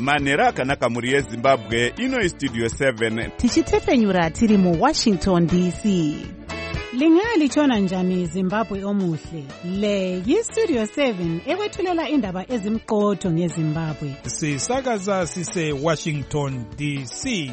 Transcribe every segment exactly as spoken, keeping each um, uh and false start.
manhero akanaka mhuri yezimbabwe. Ino Studio seven tichitefenyura tiri muWashington D C. Lingalitshona njani Zimbabwe omuhle? Le yiStudio seven ekwethulela indaba ezimqotho ngeZimbabwe. Sisakaza sise Washington D C.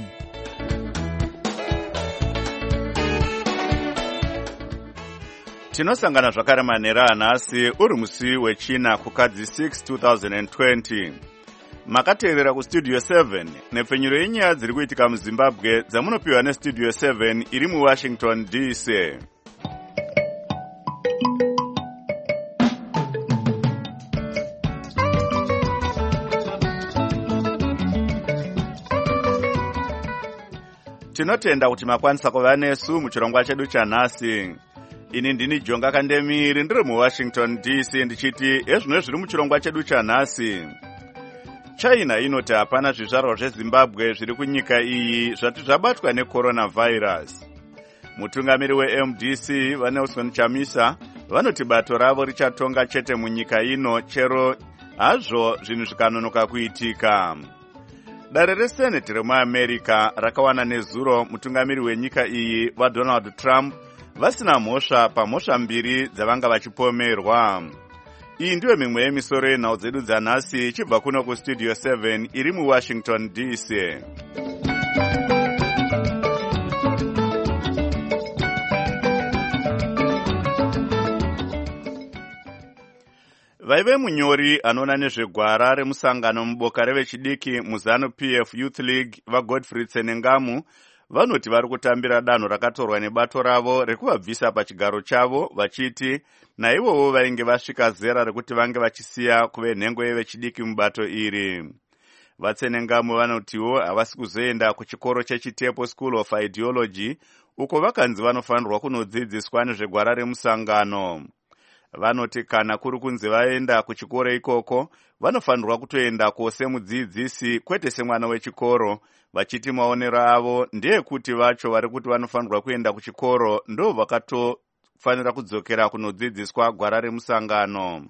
tinosangana zvakare manhero anhasi uri musi wechina kukadzi six two thousand twenty. Makateerera kuStudio seven nepfenyuro yenyaya dziri kuitika muZimbabwe dzamunopiwa neStudio seven iri muWashington D C. Tinotenda kuti makwanisa kuva nesu muchirongwa chedu chanhasi. Ini ndini Jonga Kandemiri ndiri muWashington D C ndichiti ezvino zviri muchirongwa chedu chanhasi. China inoti hapana zvizvarwa zveZimbabwe zviri kunyika iyi zvati zvabatwa necoronavirus. Mutungamiri weM D C vaNelson Chamisa vanoti bato ravo richatonga chete munyika ino chero hazvo zvinhu zvikanonoka kuitika. Dare reSenate remuAmerica rakawana nezuro mutungamiri wenyika iyi vaDonald Trump vasina mhosva pamhosva mbiri dzavanga vachipomerwa. Iyi ndiyo mimwe yemisoro yenhau dzedu dzanhasi ichibva kuno kuStudio seven iri muWashington D C. Vaive munyori anoona nezvegwara remusangano muboka revechidiki muZanu-P F Youth League vaGodfrey Tsenengamu vanoti vari kutambira danho rakatorwa nebato ravo rekuvabvisa pachigaro chavo vachiti naivowo vainge vasvika zera rekuti vange vachisiya kuve nhengo yevechidiki mubato iri. Vatsenengamu vanotiwo havasi kuzoenda kuchikoro cheChitepo School of Ideology uko vakanzi vanofanirwa kunodzidziswa nezvegwara remusangano. Vanoti kana kuri kunzi vaenda kuchikoro ikoko vanofanirwa kutoenda kose mudzidzisi kwete semwana wechikoro, vachiti maonero avo ndeyekuti vacho vari kuti vanofanirwa kuenda kuchikoro ndo vakatofanira kudzokera kunodzidziswa gwara remusangano.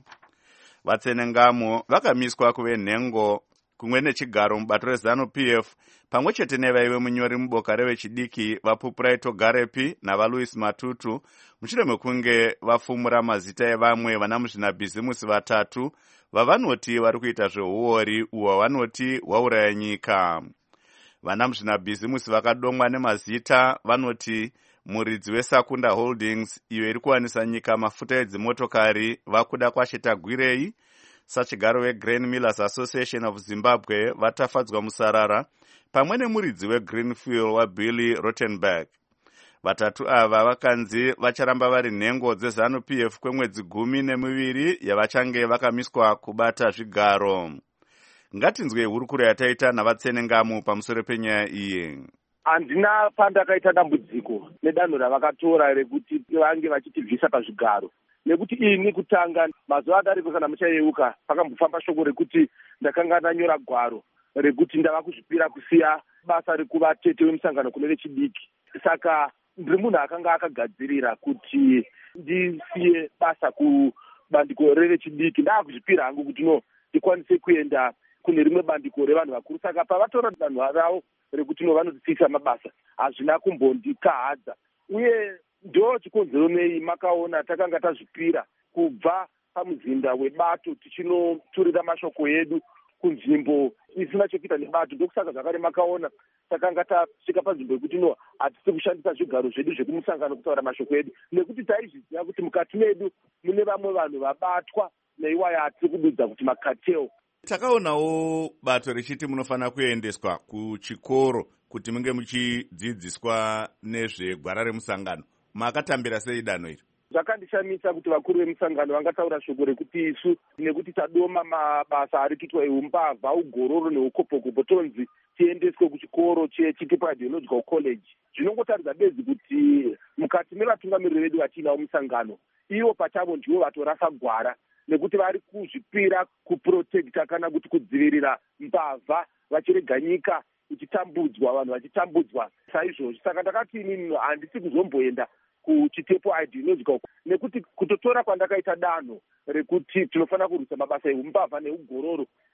Vatsenengamu vakamiswa kuve nhengo kumwe nechigaro mubato reZanu-P F pamwe chete nevaive munyori muboka revechidiki vaPupuraito Garepi navaLouis Matutu mushure mekunge vafumura mazita evamwe vana muzvinabhizimusi vatatu vavanoti vari kuita zveuori uho vanoti wauraya nyika. Vana muzvinabhizimusi vakadomwa nemazita vanoti muridzi weSakunda Holdings iyo iri kuwanisa nyika mafuta edzimotokari vakuda kwashetagwirei, sachigaro weGrain Millers Association of Zimbabwe vatafadzwa musarara pamwe nemuridzi weGreenfield waBilly Rottenberg. Vatatu ava vakanzi vacharamba vari nhengo dzeZanu-P F kwemwedzi gumi nemiviri yavachange vakamiswa kubata zvigaro. Ngatinzwe hurukuro yataita naVatsenengamu pamusoro penyaya iyi. Handina pandakaita dambudziko nedanho ravakatora rekuti vange vachitibvisa pazvigaro. Nekuti ini kutanga mazuva adariko kana muchayeuka pakambofamba shoko rekuti ndakanga ndanyora gwaro rekuti ndava kuzvipira kusiya basa rekuva tete wemusangano kune vechidiki. Saka ndiri munhu akanga akagadzirira kuti ndisiye basa kubandiko revechidiki ndaakuzvipira hangu kuti no ndikwanise kuenda kune rimwe bandiko revanhu vakuru. Saka pavatora danho ravo rekuti no vanotisisa mabasa hazvina kumbondikahadza, uye ndo chikonzero nei makaona takanga tazvipira kubva pamuzinda webato tichinoturira mashoko edu kunzvimbo isina chekuita nebato. Ndokusaka zvakare makaona takanga tasvika panzvimbo yekuti no hatisi kushandisa zvigaro zvedu zvekumusangano kutaura mashoko edu, nekuti taizviziva kuti mukati medu mune vamwe vanhu vabatwa neiwaya hatisi kududza kuti makateo. Takaonawo bato richiti munofanira kuendeswa kuchikoro kuti munge muchidzidziswa nezvegwara remusangano. Makatambira sei danho iri? Zvakandishamisa kuti vakuru vemusangano vangataura shoko rekuti isu nekuti tadoma mabasa ari kuitwa eumbavha, ugororo neukopokopo tonzi tiendeswe kuchikoro cheChitepo Ideological College. Zvinongotaridza bedzi kuti mukati mevatungamiriri vedu vatiinawo musangano ivo pachavo ndivo vatorasa gwara, nekuti vari kuzvipira kuprotekta kana kuti kudzivirira mbavha vachirega nyika ichitambudzwa, vanhu vachitambudzwa saizvozvo. Saka ndakati inini handisi kuzomboenda kuChitepo Ideological nekuti kutotora kwandakaita danho rekuti tinofanira kurwisa mabasa eumbavha neugororo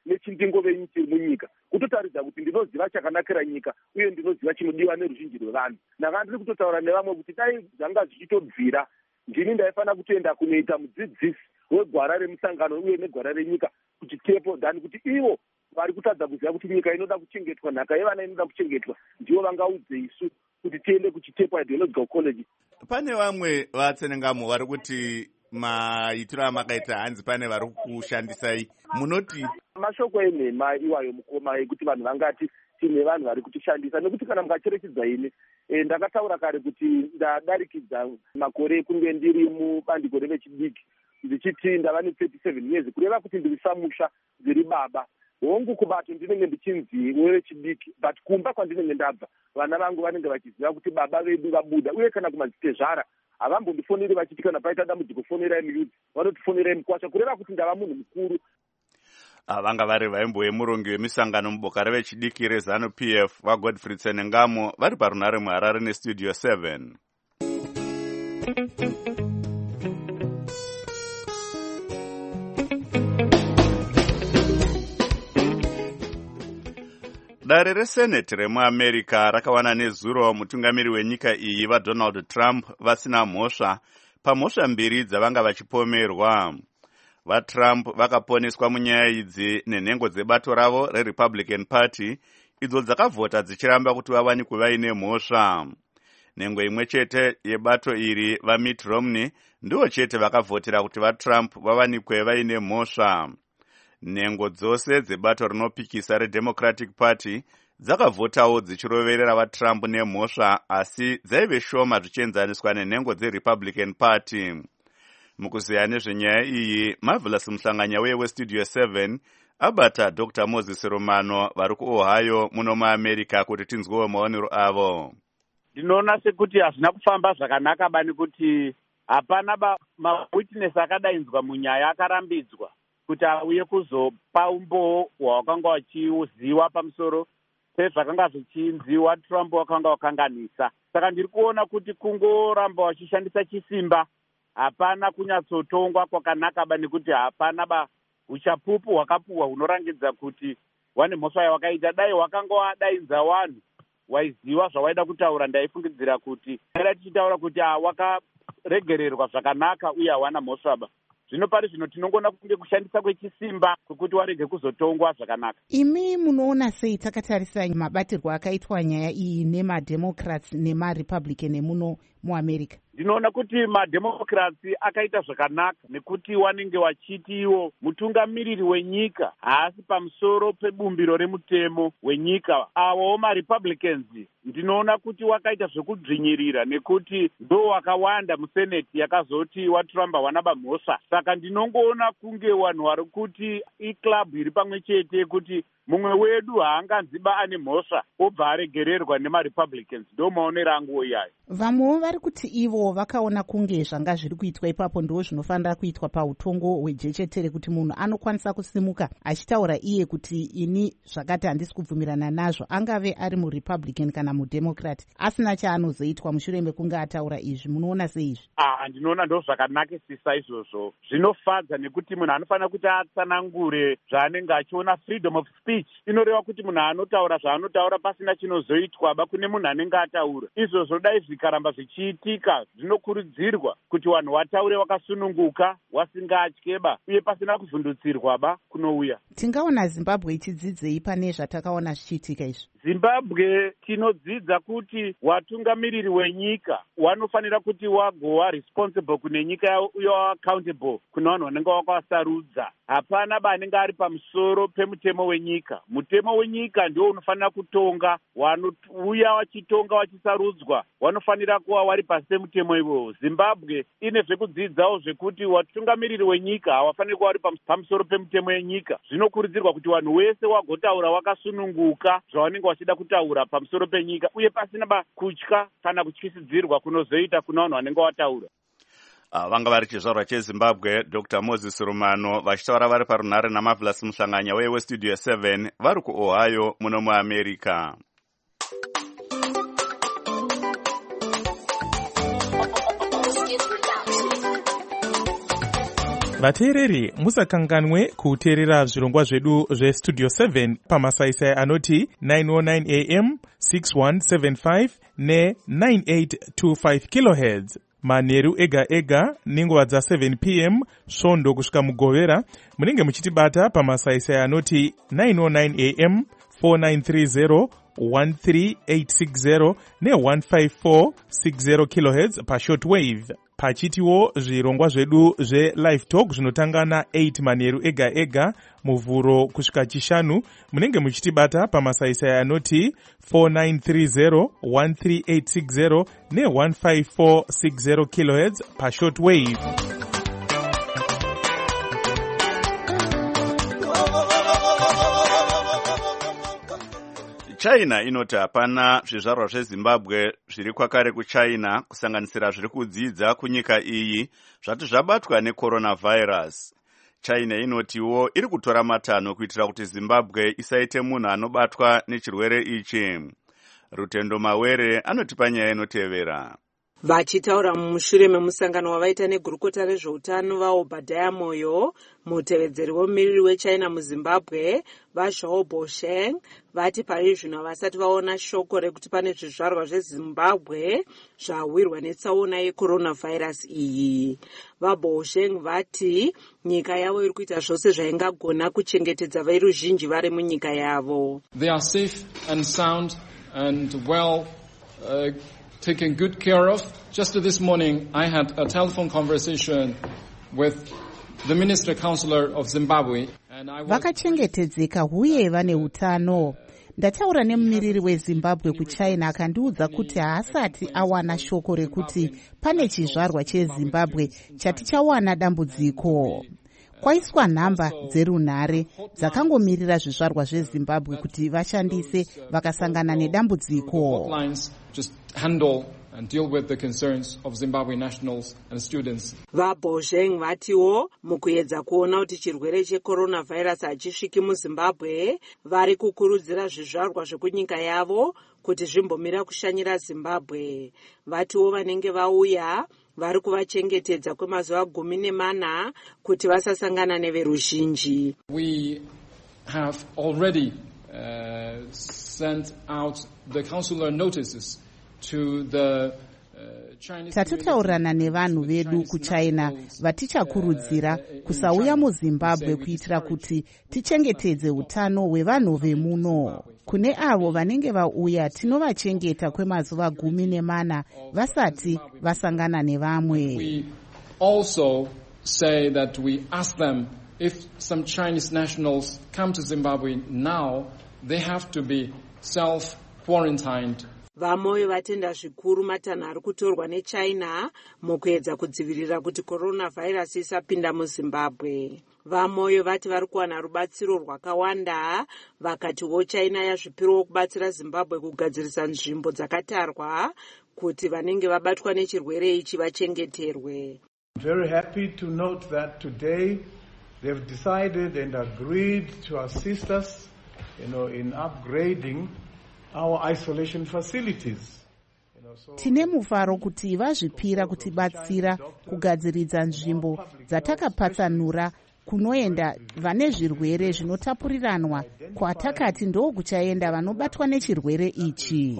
nechindingove chiri munyika, kutotaridza kuti ndinoziva chakanakira nyika uye ndinoziva chinodiwa neruzhinji rwevanhu. Ndanga ndiri kutotaura nevamwe kuti dai zvanga zvichitobvira ndini ndaifanira kutoenda kunoita mudzidzisi wegwara remusangano uye negwara renyika kuti tepo dhani kuti ivo vari kutadza kuziva kuti nyika inoda kuchengetwa, nhaka yevana inoda kuchengetwa, ndivo vangaudze isu kuti tiende kuchitepo ideological college. Pane vamwe vatsenengamo vari kuti maitiro amakaita hanzi pane vari kushandisai, munoti? Mashoko enhema iwayo mukoma ekuti vanhu vangati tine vanhu vari kutishandisa, nekuti kana mukacherechedza ini e, ndakataura kare kuti ndadarikidza makore ekunge ndiri mubandiko revechidiki ndichiti ndava ne thirty-seven years, kureva kuti ndiri samusha ndiri baba hongu kubato ndinenge ndichinzi wevechidiki, but kumba kwandinenge ndabva vana vangu vanenge vachiziva kuti baba vedu vabuda, uye kana kumadzitezvara havambondifoneri vachiti kana paita dambudziko fonerai muyudzi, vanotifonerai mukwasha, kureva kuti ndava munhu mukuru. Vanga vari vaimbo murongi wemisangano muboka revechidiki rezanu P F vaGodfrey Tsenengamo vari parunare muHarare nestudio seven. Dare reseneti remuAmerica rakawana nezuro mutungamiri wenyika iyi vaDonald Trump vasina mhosva pamhosva mbiri dzavanga vachipomerwa. VaTrump vakaponeswa munyaya idzi nenhengo dzebato ravo reRepublican Party idzo dzakavhota dzichiramba kuti vawanikwe vaine mhosva. Nhengo imwe chete yebato iri vaMitt Romney ndivo chete vakavhotera kuti vaTrump vawanikwe vaine mhosva. Nhengo dzose dzebato rinopikisa reDemocratic Party dzakavhotawo dzichiroverera vaTrump nemhosva, asi dzaive shoma zvichienzaniswa nenhengo dzeRepublican Party. Mukuziya nezvenyaya iyi, Marvelous Muhlanganya weye westudio seven abata Doctor Moses Romano vari kuOhio muno muAmerica kuti tinzwewo maonero avo. Ndinoona sekuti hazvina kufamba zvakanaka bani kuti hapana mawitness akadainzwa munyaya akarambidzwa kuti auye kuzopa umboo hwawakanga wachiuziwa pamusoro pezvakanga zvichinziwa Trump wakanga wakanganisa. Saka ndiri kuona kuti kungoramba wachishandisa chisimba, hapana kunyatsotongwa kwakanaka bani kuti hapana ba uchapupu hwakapuhwa hunorangidza kuti wane mhosva yawakaita. Dai wakanga wadainza wanhu waiziwa zvawaida kutaura, ndaifungidzira kuti era tichitaura kuti wakaregererwa zvakanaka uye hawana mhosva ba. Zvino pari zvino tinongona kunge kushandisa kwechisimba kwekuti warege kuzotongwa zvakanaka. Imi munoona sei takatarisa mabatirwo akaitwa nyaya iyi nemademocrats nemarepublican emuno muAmerica? Ndinoona kuti mademocrats akaita zvakanaka nekuti wanenge wachiti iwo mutungamiriri wenyika haasi pamusoro pebumbiro remutemo wenyika. Avo marepublicans ndinoona kuti wakaita zvekudzvinyirira nekuti ndo wakawanda museneti yakazoti waTrump wanaba mhosva. Saka ndinongoona kunge wanhu vari kuti iclub iri pamwe chete kuti mumwe wedu haanganziba ane mhosva obva aregererwa nemarepublicans. Ndo maonero angu iyayo. Vamwewo vari kuti ivo vakaona kunge zvanga zviri kuitwa ipapo ndo zvinofanira kuitwa pautongo hwejechetere, kuti munhu anokwanisa kusimuka achitaura iye kuti ini zvakati handisi kubvumirana nazvo, angave ari muRepublican kana mudemocrat, asina chaanozoitwa mushure mekunge ataura izvi. Munoona seizvi? Ah, ndinoona ndo zvakanakisisa izvozvo. Zvinofadza nekuti munhu anofanira kuti atsanangure zvaanenge achiona. Freedom of speech inoreva kuti munhu anotaura zvaanotaura pasina chinozoitwa ba kune munhu anenge ataura. Izvozvo dai zvikaramba zvichiitika, zvinokurudzirwa kuti wanhu wataure wakasununguka, wasingatyeba uye pasina kuvhundutsirwa ba kunouya. Tingaona Zimbabwe ichidzidzei pane zvatakaona zvichiitika izvi? Zimbabwe tinodzidza kuti watungamiriri wenyika wanofanira kuti wagowa responsible kune nyika yavo uye accountable kuna vanhu vanenge vakavasarudza. Hapana banenge ari pamusoro pemutemo wenyika. Mutemo wenyika ndio unofanira kutonga, wanouya wachitonga wachisarudzwa wanofanira kuva wari pasi pemutemo iwowo. Zimbabwe ine zvekudzidzawo zvekuti watungamiriri wenyika hawafaniri kuva wari pamusoro pemutemo yenyika. Zvinokurudzirwa kuti wanhu wese wagotaura wakasununguka zvawanenge wachida kutaura pamusoro penyika uye pasina kutya kana kutyisidzirwa kunozoita kuna vanhu vanenge wataura. Uh, vanga vari chizvarwa cheZimbabwe Doctor Moses Romano vachitaura vari parunare naMarvelous Muhlanganya weye westudio seven vari kuOhio muno muAmerica. vateereri musakanganwe kuteerera zvirongwa zvedu zvestudio seven pamasaisai anoti nine oh nine a m six one seven five ne nine eight two five kilohertz manheru ega ega nenguva dza seven p m svondo kusvika mugovera. Munenge muchitibata pamasaisai anoti nine oh nine a m four nine three zero one three eight six zero ne one five four six zero kilohertz pashortwave. Pachitiwo zvirongwa zvedu zve-live talk zvinotanga na eight manheru ega ega muvhuro kusvika chishanu. Munenge muchitibata pamasaisai anoti four nine three zero one three eight six zero ne one five four six zero kilohertz pashortwave. China inoti hapana zvizvarwa zveZimbabwe zviri kwakare kuChina kusanganisira zviri kudzidza kunyika iyi zvati zvabatwa necoronavirus. China inotiwo iri kutora matanho kuitira kuti Zimbabwe isaite munhu anobatwa nechirwere ichi. Rutendo Mawere anotipa nyaya inotevera. Vachitaura mumushure memusangano wavaita negurukota rezveutano vaObadiah Moyo, mutevedzeri womumiriri weChina muZimbabwe vaZhao Bosheng vati pari zvino vasati vaona shoko rekuti pane zvizvarwa zveZimbabwe zvawirwa netsaona yecoronavirus iyi. VaBosheng vati nyika yavo iri kuita zvose zvaingagona kuchengetedza veruzhinji vari munyika yavo. They are safe and sound and well uh, taken good care of. Just this morning, I had a telephone conversation with the Minister Councillor of Zimbabwe. Vakachengetedzeka uye vane utano. Ndataura nemumiriri weZimbabwe kuChina akandiudza kuti haasati awana shoko rekuti pane chizvarwa cheZimbabwe chati chawana dambudziko. Kwaiswa nhamba dzerunhare dzakangomirira zvizvarwa zveZimbabwe kuti vashandise vakasangana nedambudziko. And deal with the concerns of Zimbabwe nationals and students. VaBosheng vatiwo mukuedza kuona kuti chirwere checoronavirus hachisviki muZimbabwe, vari kukurudzira zvizvarwa zvekunyika yavo kuti zvimbomira kushanyira Zimbabwe. Vatiwo vanenge vauya vari kuvachengetedza kwemazuva gumi nemana kuti vasasangana neveruzhinji. We have already uh, sent out the consular notices to the tatotaurirana nevanhu vedu kuChina vatichakurudzira kusauya muZimbabwe kuitira kuti tichengetedze utano hwevanhu vemuno. Kune avo vanenge vauya tinovachengeta kwemazuva gumi nemana vasati vasangana nevamwe. We also say that we ask them if some Chinese nationals come to Zimbabwe now, they have to be self-quarantined. VaMoyo vatenda zvikuru matanho ari kutorwa neChina mukuedza kudzivirira kuti coronavirus isapinda muZimbabwe. VaMoyo vati vari kuwana rubatsiro rwakawanda, vakatiwo China yazvipirowo kubatsira Zimbabwe kugadzirisa nzvimbo dzakatarwa kuti vanenge vabatwa nechirwere ichi vachengeterwe. I'm very happy to note that today they've decided and agreed to assist us, you know, in upgrading our isolation facilities. Tine mufaro kuti vazvipira kutibatsira kugadziridza nzvimbo dzatakapatsanura kunoenda vane zvirwere zvinotapuriranwa kwatakati ndo kuchaenda vanobatwa nechirwere ichi.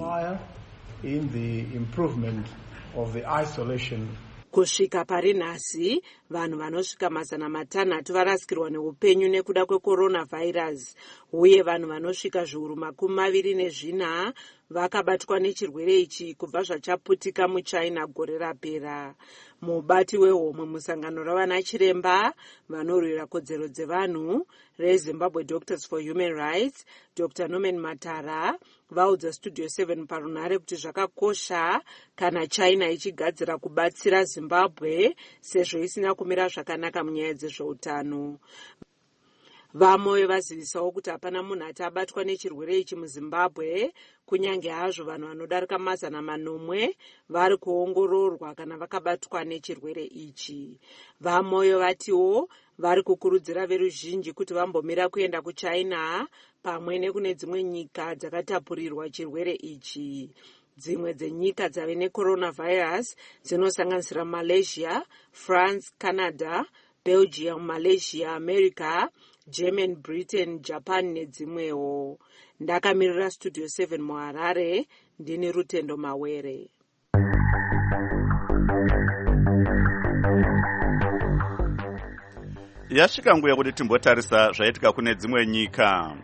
In the improvement of the isolation. Kusvika pari nhasi, vanhu vanosvika mazana matanhatu varasikirwa neupenyu nekuda kwecoronavirus, uye vanhu vanosvika zviuru makumi maviri nezvina vakabatwa nechirwere ichi kubva zvachaputika muChina gore rapera. Mubati wehomwe musangano ravana chiremba vanorwira kodzero dzevanhu reZimbabwe Doctors for Human Rights, Doctor Norman Matara, vaudza Studio seven parunhare kuti zvakakosha kana China ichigadzira kubatsira Zimbabwe sezvo isina kumira zvakanaka munyaya dzezveutano. VaMoyo vazivisawo kuti hapana munhu ati abatwa nechirwere ichi muZimbabwe, kunyange hazvo vanhu vanodarika mazana manomwe vari kuongororwa kana vakabatwa nechirwere ichi. VaMoyo vatiwo vari kukurudzira veruzhinji kuti vambomira kuenda kuChina pamwe nekune dzimwe nyika dzakatapurirwa chirwere ichi. Dzimwe dzenyika dzave necoronavirus dzinosanganisira Malaysia, France, Canada, Belgium, Malaysia, America, German, Britain, Japan nedzimwewo. Ndakamirira Studio seven muHarare, ndini Rutendo Mawere. Yasvika nguva yekuti timbotarisa zvaitika kune dzimwe nyika.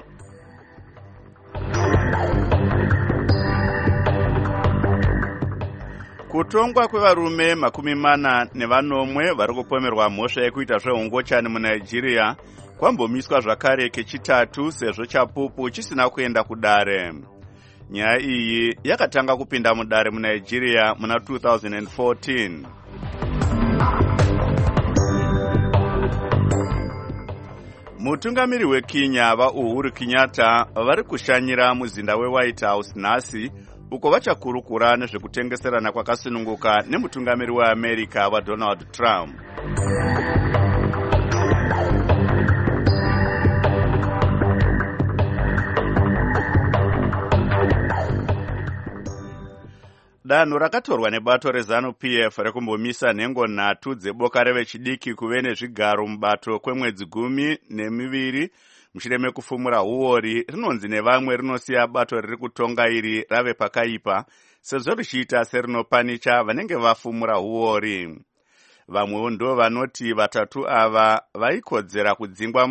Kutongwa kwevarume makumi mana nevanomwe vari kupomerwa mhosva yekuita zveungochani muNigeria kwambomiswa zvakare kechitatu sezvo chapupu chisina kuenda kudare. Nyaya iyi yakatanga kupinda mudare muNigeria muna two thousand fourteen. Mutungamiri weKenya vaUhuru Kenyatta vari kushanyira muzinda weWhite House nhasi uko vachakurukura nezvekutengeserana kwakasununguka nemutungamiri weAmerica vaDonald Trump. Danho rakatorwa nebato reZANU-P F rekumbomisa nhengo nhatu dzeboka revechidiki kuve nezvigaro mubato kwemwedzi gumi nemiviri mushure mekufumura uori rinonzi nevamwe rinosiya bato riri kutonga iri rave pakaipa sezvo richiita serinopanicha vanenge vafumura uori. Vamwewo ndo vanoti vatatu ava vaikodzera kudzingwa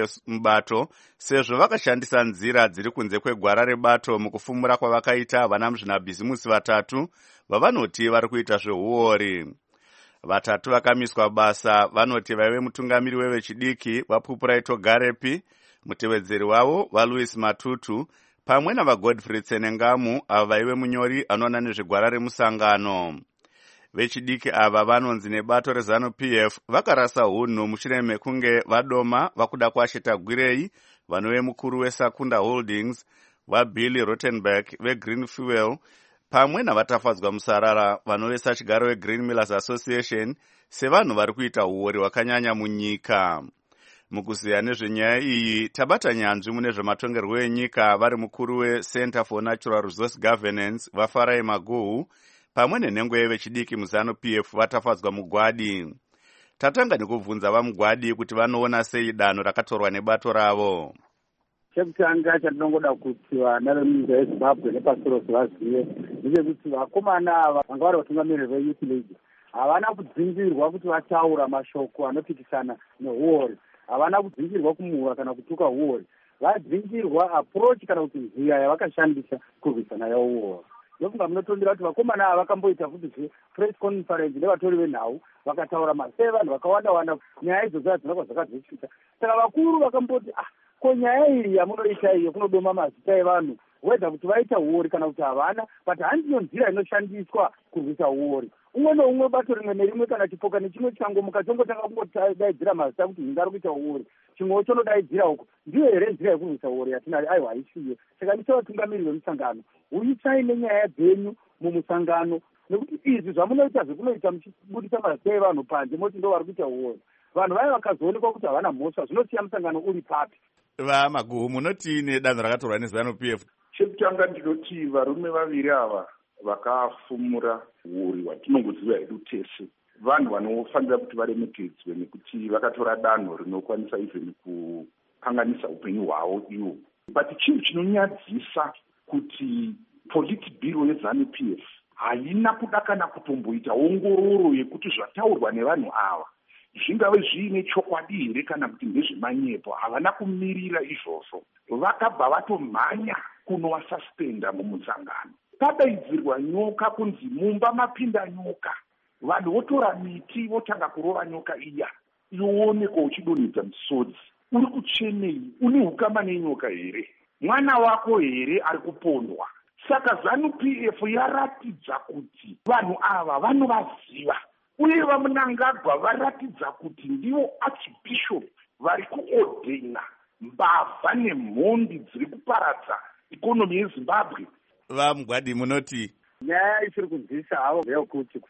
mubato sezvo vakashandisa nzira dziri kunze kwegwara rebato mukufumura kwavakaita vana muzvinabhizimusi vatatu vavanoti vari kuita zveuori. Vatatu vakamiswa basa vanoti vaive mutungamiri wevechidiki vaPupuraito Garepi, mutevedzeri wavo vaLouis Matutu pamwe navaGodfrey Tsenengamu ava vaive munyori anoona nezvegwara remusangano. Vechidiki ava vanonzi nebato reZANU-P F vakarasa hunhu mushure mekunge vadoma vakuda kuasheta Gwirei vanove mukuru weSakunda Holdings, vaBilly Rottenberg veGreen Fuel pamwe navatafadzwa musarara vanove sachigaro weGreen Millers Association sevanhu vari kuita uori hwakanyanya munyika. Mukuziya nezvenyaya iyi tabata nyanzvi mune zvematongerwo enyika vari mukuru weCenter for Natural Resource Governance vaFarai Maguhu pamwe nenhengo yevechidiki muZANU-P F vatafadzwa mugwadi. Tatanga nekubvunza vamugwadi kuti vanoona sei danho rakatorwa nebato ravo. Chekutanga chandinongoda kuti vana vemunyika yeZimbabwe nepasi rose vazive ndechekuti vakomana ava vanga vari vatungamiriri veYouth League havana kudzingirwa kuti vataura mashoko anopikisana neuori, havana kudzingirwa kumuhura kana kutuka uori, vadzingirwa approach kana kuti nzira yavakashandisa kurwisana yauori. Ndofunga munotondera kuti vakomana ava vakamboita futi press conference nevatori venhau vakataura maseve vanhu vakawanda wanda nyaya idzodzo hadzina kwazvakazosvika. Saka vakuru vakamboti ah ko nyaya iyi yamunoita iyo kunodoma mazita evanhu wedha kuti vaita uori kana kuti havana, but handiyo nzira inoshandiswa kurwisa uori. Umwe neumwe bato rimwe nerimwe kana chipoka nechimwe changomuka chongotanga kungodaidzira mazita kuti hinga ari kuita uori, chimwewo chonodaidzira uko. Ndiyo here nzira yekurwisa uori yatinari aiwa haisiye. Saka ndichavatungamiri vemusangano, uyisai nenyaya dzenyu mumusangano, nekuti izvi zvamunoita zvekunoita muchibudisa mazita evanhu panze moti ndo vari kuita uori. Vanhu vaya vakazoonekwa kuti havana mhosva zvinosiya musangano uri papi. VaMaguhu munoti nedanho rakatorwa neZANU-P F. Chekutanga ndinoti varume vaviri ava vakafumura uori hwatinongoziva hedu tese vanhu vanofanira kuti varemekedzwe nekuti vakatora danho rinokwanisa even kukanganisa upenyu hwavo ivo. But chinhu chinonyadzisa kuti politbiro yeZANU-P F haina kuda kana kutomboita ongororo yekuti zvataurwa nevanhu ava zvingave zviine chokwadi here kana kuti ndezvemanyepo. Havana kumirira izvozvo, vakabva vatomhanya kunovasaspenda mumusangano. Padaidzirwa nyoka kunzi mumba mapinda nyoka, vanhu votora miti votanga kurova nyoka iya ioonekwa uchidonhedza misodzi. Uri kuchenei? Une ukama nenyoka here? Mwana wako here ari kupondwa? Saka ZANU-P F yaratidza kuti vanhu ava vanovaziva uye vamunangagwa varatidza kuti ndivo archbishop vari kuodhena mbavha nemhondi dziri kuparadza ikonomi yeZimbabwe. VaMugwadi munoti nyaya isiri kunzwisa havo ndeyekuti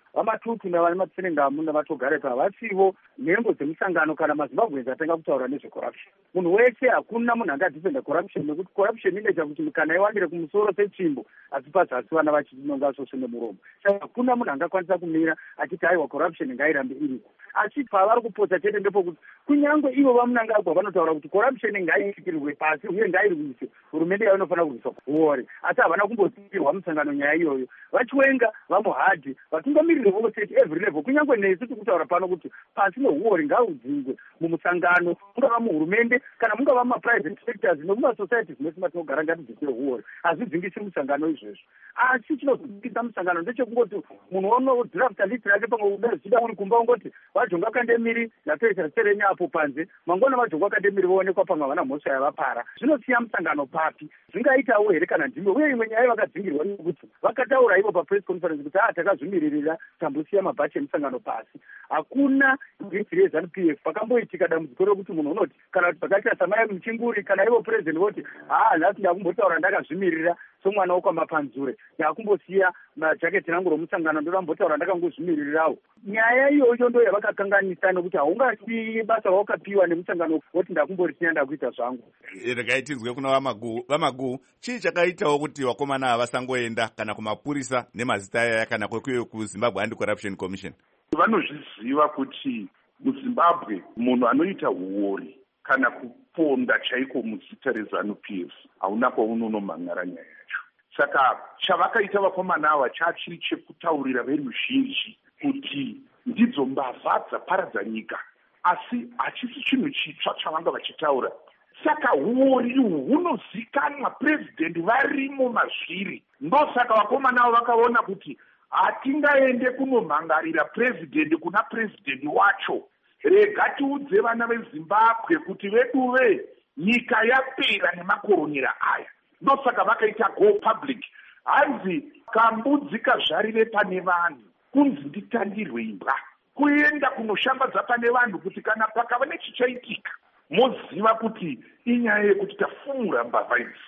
vamatutu navane matsenengamu navatogarepa havasivo nhengo dzemusangano kana mazimbabwenzi atanga kutaura nezvecorruption. Munhu wese hakuna munhu angadhifenda corruption nekuti corruption inoita kuti kana iwandire kumusoro sechimbo asi pazasi vana vachinonga svosvo nemuromo. Saka hakuna munhu angakwanisa kumira achiti aiwa corruption ngairambe iriko. Asi pavari kupota chete ndepokuti kunyange ivo vamunangagwa vanotaura kuti corruption ngaiitirwe pasi uye ngairwise hurumende yavo inofanira kurwisa kuore. Asi havana kumbosikirwa musangano nyaya iyoyo. Vachiwenga vamuhadhi vatungamiriri vose every level kunyange nesu tikutaura pano kuti pasi nehuori ngaudzingwe mumusangano mungava muhurumende kana mungava mumaprivate sectors nemumasociety zvinoti matinogara ngatidzikire huori hazvidzingisi musangano izvezvo. Asi chinozodzingisa musangano ndechekungoti munhu onodrafta list rake pamwe udazvida uri kumba ungoti vajonga akandemiri yapesa serenya apo panze mangwana vajonga akandemiri voonekwa pamwe havana mhosva yavapara. Zvinosiya musangano papi? Zvingaitawo here kana ndimwe? Uye imwe nyaya vakadzingirwa nekuti vakataura ivo papress conference kuti a takazvimiririra tambosiya mabhachi emusangano pasi. Hakuna gate reZANU P F pakamboitika dambudziko rekuti munhu unoti kana kuti pakaita samai muchinguri kana ivo president voti haa nhasi ndakumbotaura ndakazvimirira somwana wokwamapanzure ndakumbosiya majaketi rangu romusangano ndorambotaura ndakangozvimiririrawo. Nyaya iyoyo ndo yavakakanganisa nekuti haungasiyi basa rawakapiwa nemusangano woti ndakumborisiya ndakuita zvangu. Regai tinzwe kuna vamaguu. Vamaguu, chii chakaitawo kuti vakomana havasangoenda kana kumapurisa nemazita aya kana kwekuyo kuZimbabwe Anti-Corruption Commission? Vanozviziva kuti muZimbabwe munhu anoita uori kana kuponda chaiko muzita reZANU P F hauna kwaunonomhangara nyaya yacho. Saka chavakaita vakomana ava chachiri chekutaurira veruzhinji kuti ndidzo mbavha dzaparadza nyika, asi hachisi chinhu chitsva chavanga vachitaura. Saka uori ihwu hunozikanwa, president varimo mazviri. Ndosaka vakomana avo vakaona kuti hatingaende kunomhangarira president kuna president wacho. Rega tiudze vana veZimbabwe kuti veduve nyika yapera nemakoronera aya. Ndosaka vakaita go public. Hanzi kambudzi kazvarire pane vanhu kunzi nditandirwe imbwa. Kuenda kunoshambadza pane vanhu kuti kana pakava nechichaitika moziva kuti inyaya yekuti tafumura mbavha idzi.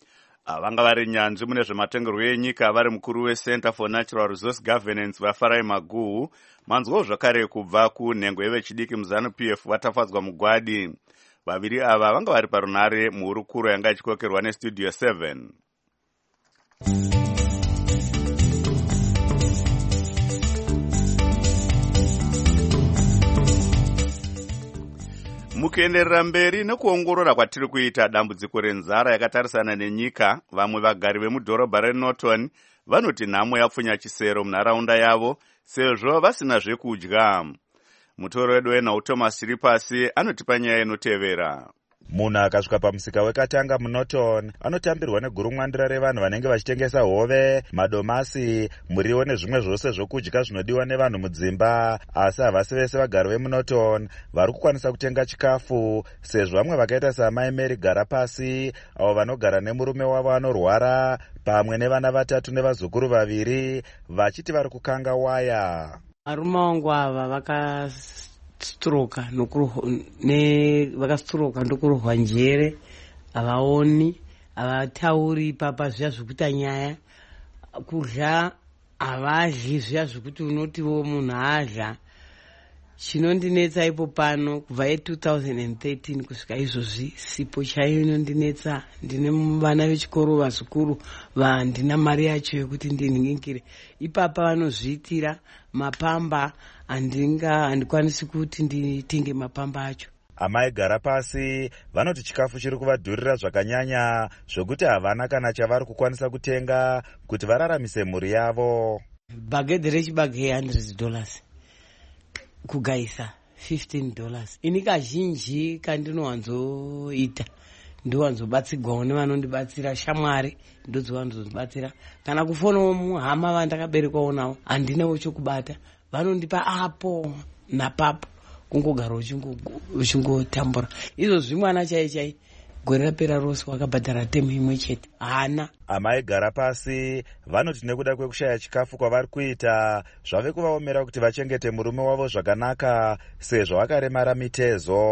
Vanga vari nyanzvi mune zvematongerwo enyika vari mukuru weCenter for Natural Resource Governance vaFarai Maguhu. Manzwawo zvakare kubva kunhengo yevechidiki muZANU P F vatafadzwa mugwadi. Vaviri ava vanga vari parunare muhurukuro yanga ichikokerwa neStudio seven. Mukuenderera mberi nekuongorora kwatiri kuita dambudziko renzara yakatarisana nenyika, vamwe vagari vemudhorobha reNorton vanoti nhamo yapfunya chisero munharaunda yavo sezvo vasina zvekudya. Mutoro wedu wenhau Thomas Chiripasi anotipa nyaya inotevera. Munhu akasvika pamusika wekatanga muNorton anotambirwa negurumwandira revanhu vanenge vachitengesa hove, madomasi, muriwo nezvimwe zvose zvokudya zvinodiwa nevanhu mudzimba. Asi havasi vese vagari vemuNorton vari kukwanisa kutenga chikafu, sezvo vamwe vakaita saamai Mary Garapasi avo vanogara nemurume wavo anorwara pamwe nevana vatatu nevazukuru vaviri vachiti vari kukanga waya. Varume vangu ava vaka stroka ne vakastroka ndokurohwa njere, havaoni, havatauri papa zviya zvekuita nyaya, kudya havadyi zviya zvekuti unotiwo munhu adya. Chinondinetsa ipo pano kubva ye two thousand thirteen kusvika izvozvi sipo chaiyo inondinetsa. Ndine vana vechikoro vazukuru vandina mari yacho yokuti ndinhingire. Ipapa vanozviitira mapamba, handinga handikwanisi kuti nditenge mapamba acho. Amai Garapasi vanoti chikafu chiri kuvadhurira zvakanyanya zvokuti havana kana chavari kukwanisa kutenga kuti vararamise mhuri yavo. Bagedhi rechibage one hundred dollars. Kugaisa fifteen dollars. Ini kazhinji kandinowanzoita ndowanzobatsirwawo nevanondibatsira, shamwari ndodzovanzobatsira. Kana kufonawo muhama vandakaberekwawo navo handinawo chokubata, vanondipa apo napapo kungogara uchingotambura. Izvozvi mwana chai chai gore rapera rose wakabhadhara temu imwe chete hana. Amai Garapasi vanoti nekuda kwekushaya chikafu kwavari kuita zvave kuvaomera kuti vachengete murume wavo zvakanaka sezvo vakaremara mitezo.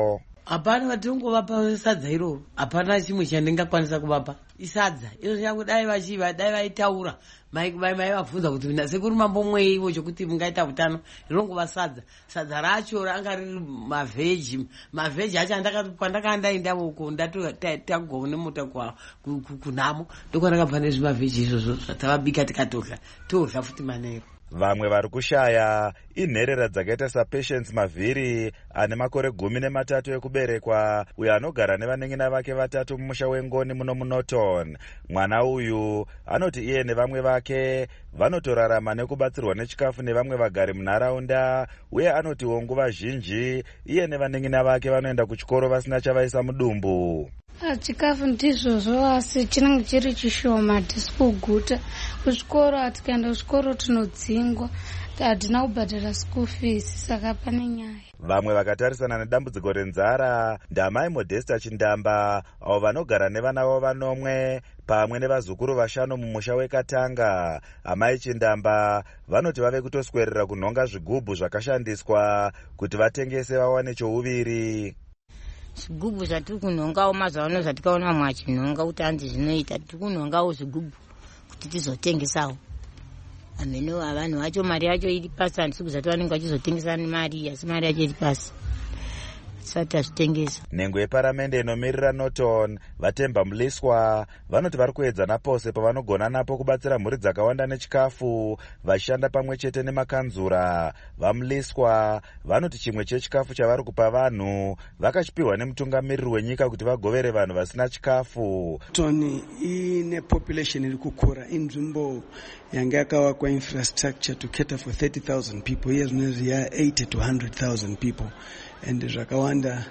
hapana vatingovapa sadza iroro, hapana chimwe chandingakwanisa kuvapa isadza izvo changu. Dai vachiva dai vaitaura mai vaivabvunza kuti nasekuri mambomwei ivo chokuti mungaita utano, rinongova sadza. Sadza racho ranga riri mavheji, mavheji acho pandakanga ndaenda uko ndatagwa nemota kunhamo ndokandakabva nezvimavheji izvozvo zvatavabika tikatodla todla futi manero. Vamwe vari kushaya inherera dzakaita saPatience Mavhiri ane makore gumi nematatu ekuberekwa, uyo anogara nevaneng'ina vake vatatu mumusha wengoni muno muNorton. Mwana uyu anoti iye nevamwe vake vanotorarama nekubatsirwa nechikafu nevamwe vagari munharaunda, uye anotiwo nguva zhinji iye nevaneng'ina vake vanoenda kuchikoro vasina chavaisa mudumbu. Chikafu ndizvozvo asi chinenge chiri chishoma, hatisi kuguta. Kuzvikoro hatikaenda kuchikoro tinodzingwa, hatina kubhadhara school fees, saka pane nyaya. Vamwe vakatarisana nedambudziko renzara ndamai Modesta Chindamba, avo vanogara nevana vavo vanomwe pamwe nevazukuru vashanu mumusha weKatanga. Amai Chindamba vanoti vave kutoswerera kunhonga zvigubhu zvakashandiswa kuti vatengese vawane chouviri. Zvigubhu zvatiri kunhongawo mazuva ano zvatikaona vamwe vachinhonga kuti hanzi zvinoita, tiri kunhongawo zvigubhu kuti tizotengesawo. Ameno vanhu vacho mari yacho iri pasi, handisi kuzati vanenge vachizotengesa nemari, asi mari yacho iri pasi. Tisati tazvitengesa. Nhengo yeparamende inomirira Norton, Vatemba Muliswa, vanoti vari kuedza napose pavanogona napo kubatsira mhuri dzakawanda nechikafu, vachishanda pamwe chete nemakanzura. VaMuliswa vanoti chimwe chechikafu chavari kupa vanhu vakachipiwa nemutungamiriri wenyika kuti vagovere vanhu vasina chikafu. Tony ine population iri kukura, inzvimbo yanga yakavakwa infrastructure to cater for thirty thousand people, here zvinezvi ya eighty to one hundred thousand people. And zvakawanda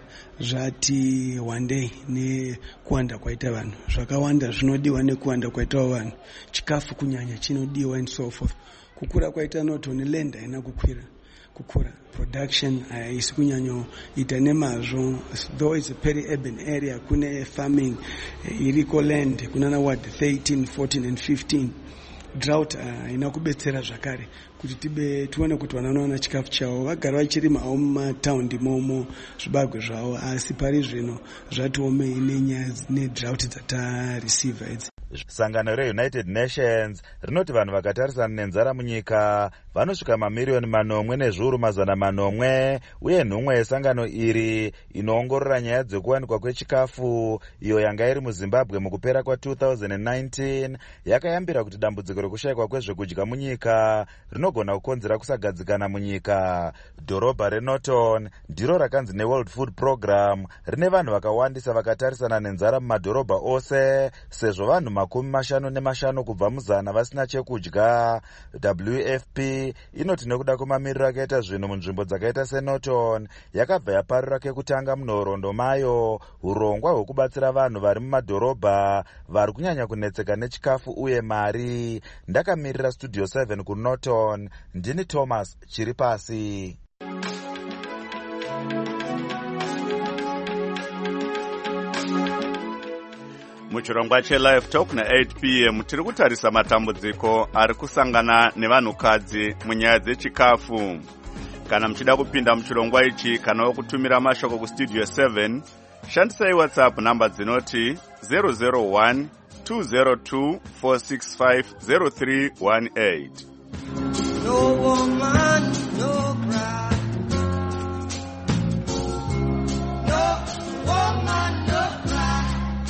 zvati wandei nekuwanda kwaita vanhu, zvakawanda zvinodiwa nekuwanda kwaita vanhu, chikafu kunyanya chinodiwa and so forth. Kukura kwaita Norton land haina kukwira, kukura production haisi kunyanyo ita nemazvo, though it's a peri-urban area, kune farming iriko land kunana ward thirteen, fourteen and fifteen. Drought haina kubetsera zvakare kuti tibe tuone kuti vana vanowana chikafu chavo, vagara vachirima hawo mumataundi momo zvibagwe zvavo, asi pari zvino zvatiomei nenyaya nedrought dzatareceiva idzi. Sangano reUnited Nations rinoti vanhu vakatarisana nenzara munyika vanosvika mamiriyoni manomwe nezviuru mazana manomwe, uye nhumwe yesangano iri inoongorora nyaya dzekuwanikwa kwechikafu iyo yanga iri muZimbabwe mukupera kwa two thousand nineteen yakayambira kuti dambudziko rekushayikwa kwezvekudya munyika rinogona kukonzera kusagadzikana munyika. Dhorobha reNorton ndiro rakanzi neWorld Food Program rine vanhu vakawandisa vakatarisana nenzara mumadhorobha ose, sezvo vanhu makumi mashanu nemashanu kubva muzana vasina chekudya. W F P inoti nekuda kwemamiriro akaita zvinhu munzvimbo dzakaita seNorton yakabva yaparura kekutanga munhoroondo mayo urongwa hwekubatsira vanhu vari mumadhorobha vari kunyanya kunetseka nechikafu uye mari. Ndakamirira Studio seven kuNorton, ndini Thomas Chiripasi. Muchirongwa cheLive Talk na-eight p m tiri kutarisa matambudziko ari kusangana nevanhukadzi munyaya dzechikafu. Kana muchida kupinda muchirongwa ichi kana kutumira mashoko kuStudio seven, shandisai WhatsApp namba dzinoti zero zero one two zero two four six five zero three one eight. No woman, no cry. No woman, no cry.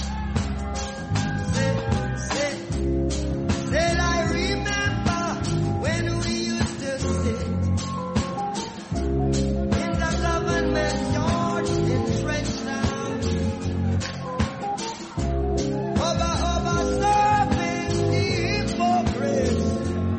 Say, say, said I remember when we used to sit in the government yard in Trenchtown. Over, over, serving the hypocrites.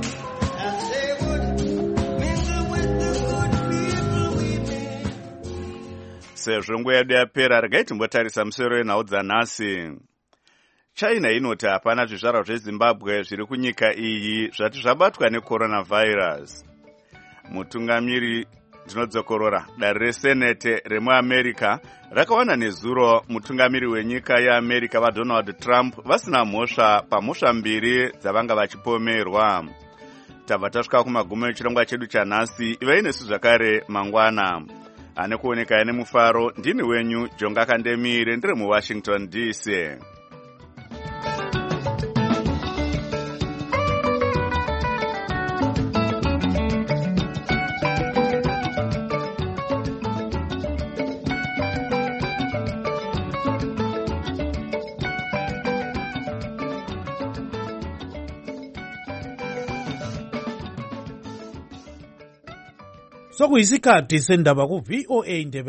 Sezvo nguva yedu yapera, regai timbotarisa musoro wenhau dzanhasi. China inoti hapana zvizvarwa zveZimbabwe zviri kunyika iyi zvati zvabatwa necoronavirus. Mutungamiri ndinodzokorora dare resenete remuAmerica rakawana nezuro mutungamiri wenyika yeAmerica vaDonald Trump vasina mhosva pamhosva mbiri dzavanga vachipomerwa. Tabva tasvika kumagumo echirongwa chedu chanhasi. Ivai nesu zvakare mangwana. ane kuoneka ine mufaro. Ndini wenyu Jonga Kandemire, ndiri muWashington D C. sokuyisikhathi sendaba ku V O A Indebe